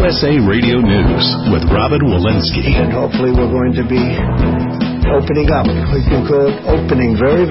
USA Radio News with Robin Walensky. And hopefully we're going to be opening up. We can go opening very,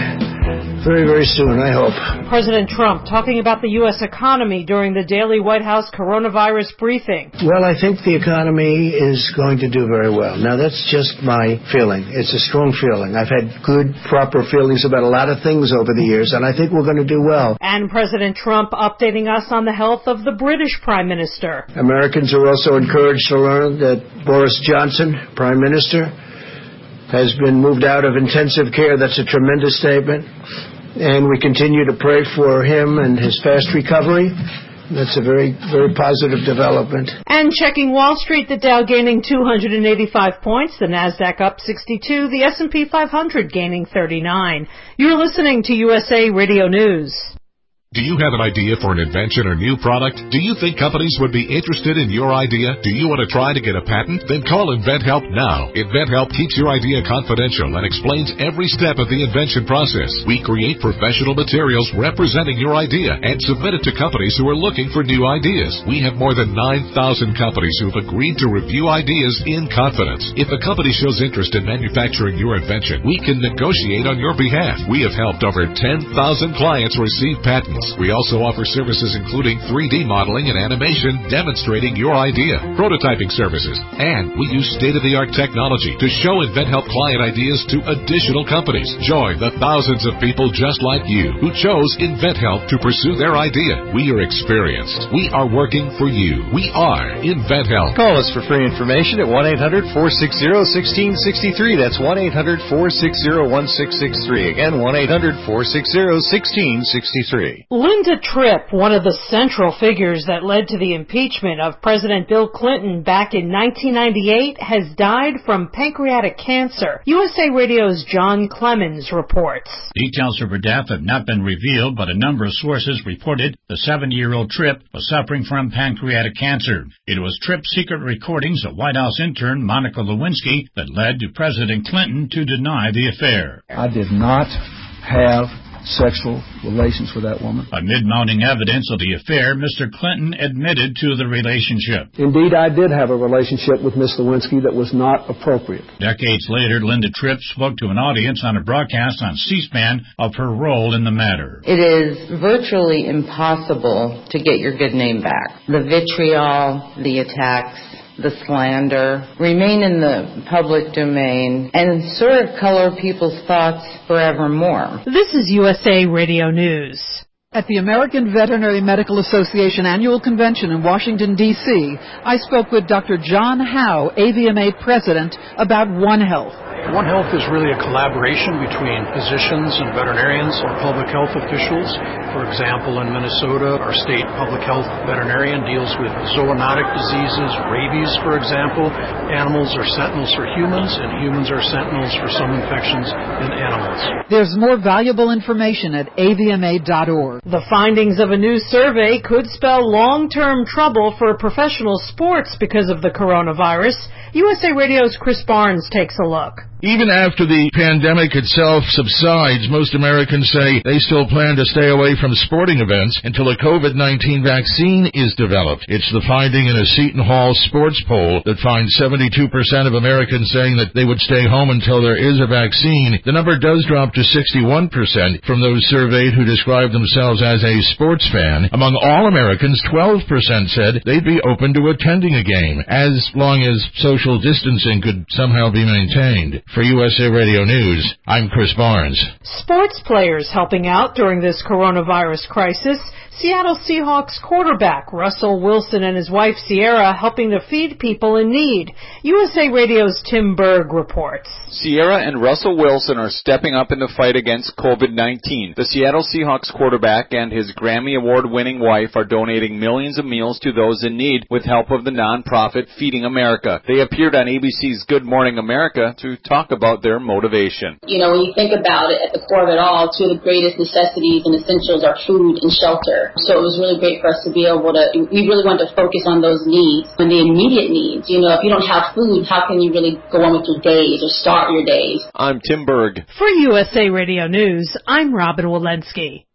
very soon, I hope. President Trump talking about the U.S. economy during the daily White House coronavirus briefing. Well, I think the economy is going to do very well. Now, that's just my feeling. It's a strong feeling. I've had good, proper feelings about a lot of things over the years, and I think we're going to do well. And President Trump updating us on the health of the British Prime Minister. Americans are also encouraged to learn that Boris Johnson, Prime Minister, has been moved out of intensive care. That's a tremendous statement. And we continue to pray for him and his fast recovery. That's a very, very positive development. And checking Wall Street, the Dow gaining 285 points, the Nasdaq up 62, the S&P 500 gaining 39. You're listening to USA Radio News. Do you have an idea for an invention or new product? Do you think companies would be interested in your idea? Do you want to try to get a patent? Then call InventHelp now. InventHelp keeps your idea confidential and explains every step of the invention process. We create professional materials representing your idea and submit it to companies who are looking for new ideas. We have more than 9,000 companies who have agreed to review ideas in confidence. If a company shows interest in manufacturing your invention, we can negotiate on your behalf. We have helped over 10,000 clients receive patents. We also offer services including 3D modeling and animation demonstrating your idea, prototyping services, and we use state-of-the-art technology to show InventHelp client ideas to additional companies. Join the thousands of people just like you who chose InventHelp to pursue their idea. We are experienced. We are working for you. We are InventHelp. Call us for free information at 1-800-460-1663. That's 1-800-460-1663. Again, 1-800-460-1663. Linda Tripp, one of the central figures that led to the impeachment of President Bill Clinton back in 1998, has died from pancreatic cancer. USA Radio's John Clemens reports. Details of her death have not been revealed, but a number of sources reported the 70-year-old Tripp was suffering from pancreatic cancer. It was Tripp's secret recordings of White House intern Monica Lewinsky that led to President Clinton to deny the affair. I did not have sexual relations with that woman. Amid mounting evidence of the affair, Mr. Clinton admitted to the relationship. Indeed, I did have a relationship with Ms. Lewinsky that was not appropriate. Decades later, Linda Tripp spoke to an audience on a broadcast on C-SPAN of her role in the matter. It is virtually impossible to get your good name back. The vitriol, the attacks, the slander remain in the public domain and sort of color people's thoughts forevermore. This is USA Radio News. At the American Veterinary Medical Association Annual Convention in Washington, D.C., I spoke with Dr. John Howe, AVMA President, about One Health. One Health is really a collaboration between physicians and veterinarians or public health officials. For example, in Minnesota, our state public health veterinarian deals with zoonotic diseases, rabies, for example. Animals are sentinels for humans, and humans are sentinels for some infections in animals. There's more valuable information at avma.org. The findings of a new survey could spell long-term trouble for professional sports because of the coronavirus. USA Radio's Chris Barnes takes a look. Even after the pandemic itself subsides, most Americans say they still plan to stay away from sporting events until a COVID-19 vaccine is developed. It's the finding in a Seton Hall sports poll that finds 72% of Americans saying that they would stay home until there is a vaccine. The number does drop to 61% from those surveyed who describe themselves as a sports fan. Among all Americans, 12% said they'd be open to attending a game, as long as social distancing could somehow be maintained. For USA Radio News, I'm Chris Barnes. Sports players helping out during this coronavirus crisis. Seattle Seahawks quarterback Russell Wilson and his wife Sierra helping to feed people in need. USA Radio's Tim Berg reports. Sierra and Russell Wilson are stepping up in the fight against COVID-19. The Seattle Seahawks quarterback and his Grammy Award-winning wife are donating millions of meals to those in need with help of the nonprofit Feeding America. They appeared on ABC's Good Morning America to talk about their motivation. You know, when you think about it, at the core of it all, two of the greatest necessities and essentials are food and shelter. So it was really great for us to be able to, we really wanted to focus on those needs and the immediate needs. You know, if you don't have food, how can you really go on with your days or start your days? I'm Tim Berg. For USA Radio News, I'm Robin Walensky.